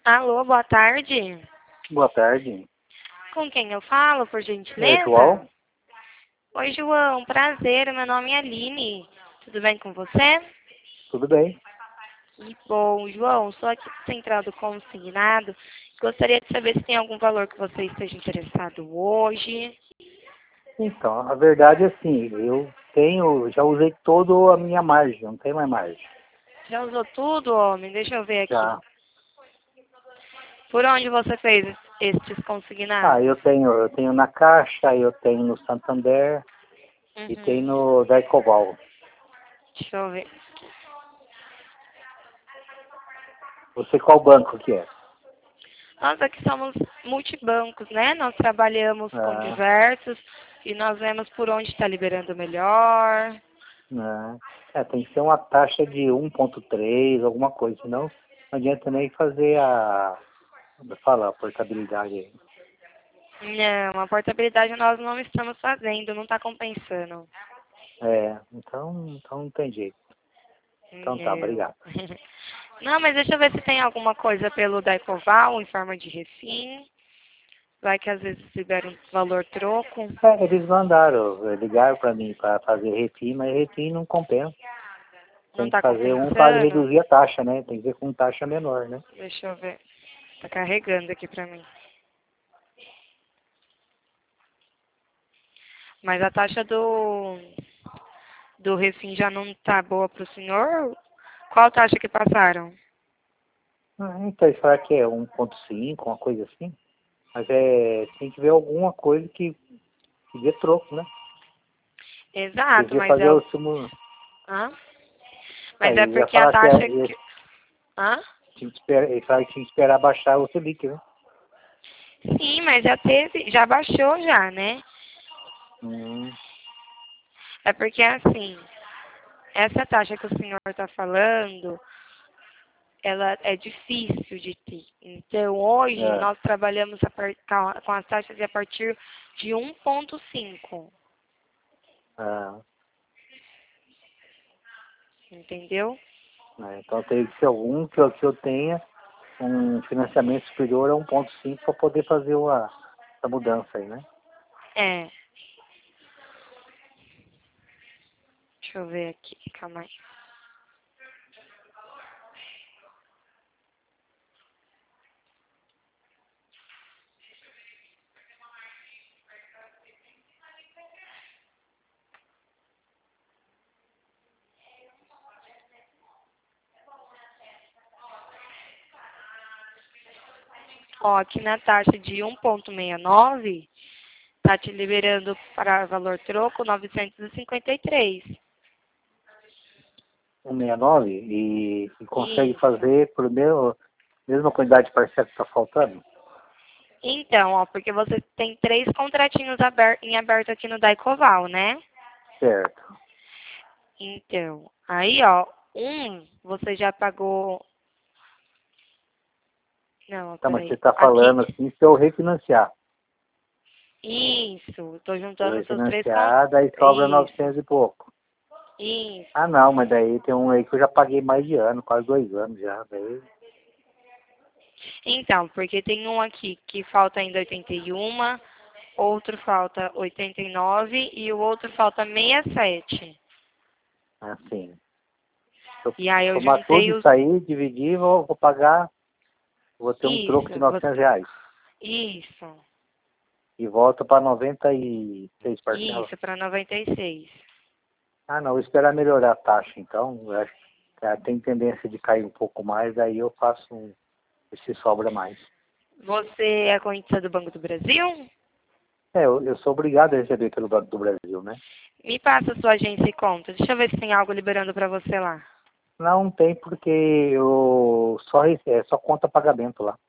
Alô, boa tarde. Boa tarde. Com quem eu falo, por gentileza? É João? Oi, João. Prazer, meu nome é Aline. Tudo bem com você? Tudo bem? Que bom, João. Sou aqui do Central do Consignado. Gostaria de saber se tem algum valor que você esteja interessado hoje. Então, a verdade é assim, já usei toda a minha margem, não tem mais margem. Já usou tudo, homem? Deixa eu ver aqui. Já. Por onde você fez estes Ah, consignados? eu tenho na Caixa, eu tenho no Santander e tenho Uhum. no Daicoval. Deixa eu ver. Você qual banco que é? Nós aqui somos multibancos, né? Nós trabalhamos com Ah, diversos e nós vemos por onde está liberando melhor. não. Tem que ser uma taxa de 1,3, alguma coisa, senão não adianta nem fazer a portabilidade aí. Não, a portabilidade nós não estamos fazendo, não está compensando. Então não tem jeito. Então tá, Não. obrigado. Não, mas deixa eu ver se tem alguma coisa pelo Daicoval em forma de refim. Vai que às vezes libera um valor troco. Eles ligaram para mim para fazer refim, mas refim não compensa. Não Tem que está fazer um para compensando? reduzir a taxa, né? Tem que ser com taxa menor, né? Deixa eu ver. Tá carregando aqui pra mim. Mas a taxa do refim já não tá boa pro senhor? Qual taxa que passaram? Então eles falaram que é 1,5, uma coisa assim. Mas tem que ver alguma coisa que dê troco, né? Eles Exato, iam mas fazer é o... o simulador. Hã? Mas é Eles iam porque a falar que taxa que... Hã? eles falaram que tinha que esperar baixar o Selic, né? Sim, mas já teve, já baixou já, né? Hum, É porque assim, essa taxa que o senhor está falando, ela é difícil de ter. Então, hoje, é, nós trabalhamos com as taxas a partir de 1,5, é, entendeu? então tem que ser algum que eu tenha um financiamento superior a 1,5 para poder fazer essa mudança aí, né? É, deixa eu ver aqui, calma aí. Ó, aqui na taxa de 1,69, tá te liberando para valor troco 953. 169 e consegue Isso. fazer por mesma quantidade de parcela que está faltando? Então, ó, porque você tem 3 contratinhos em aberto aqui no Daicoval, né? Certo. Então, aí, ó, você já pagou. Não, Tá, mas você peraí. está Aqui, falando assim, se eu refinanciar. isso, tô Se eu juntando os seus 3 refinanciar, daí sobra Isso, 900 e pouco. isso. Ah, não, mas daí tem um aí que eu já paguei mais de ano, quase 2 anos já. Daí, Então, porque tem um aqui que falta ainda 81, outro falta 89 e o outro falta 67. assim, se eu E aí eu somar tudo juntei os. isso aí, dividir, vou pagar, vou ter um troco de Isso, R$ 900. isso, E volta para 96 parcelas. isso, para 96. Ah, não, vou esperar melhorar a taxa, então. Eu acho que tem tendência de cair um pouco mais, daí eu faço se sobra mais. Você é correntista do Banco do Brasil? Eu sou obrigado a receber pelo Banco do Brasil, né? Me passa a sua agência e conta. Deixa eu ver se tem algo liberando para você lá. Não tem porque eu só conta pagamento lá.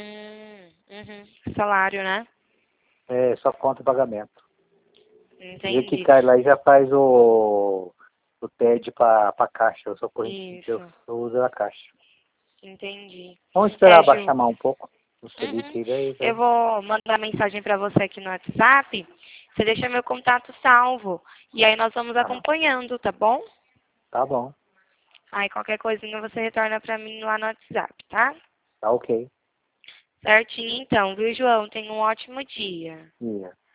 Salário, né? É só conta pagamento. O dia que Entendi. cai lá e já faz o TED para caixa. Eu sou correntista, eu Isso, uso a caixa. entendi. Vamos esperar É, baixar Ju. mais um pouco o Selic Uhum. aí, daí, Eu daí. vou mandar mensagem para você aqui no WhatsApp. Você deixa meu contato salvo. E aí nós vamos Ah, acompanhando, tá bom? tá bom, Aí qualquer coisinha você retorna para mim lá no WhatsApp, tá? tá ok. Certinho então, viu, João? Tenha um ótimo dia. Yeah.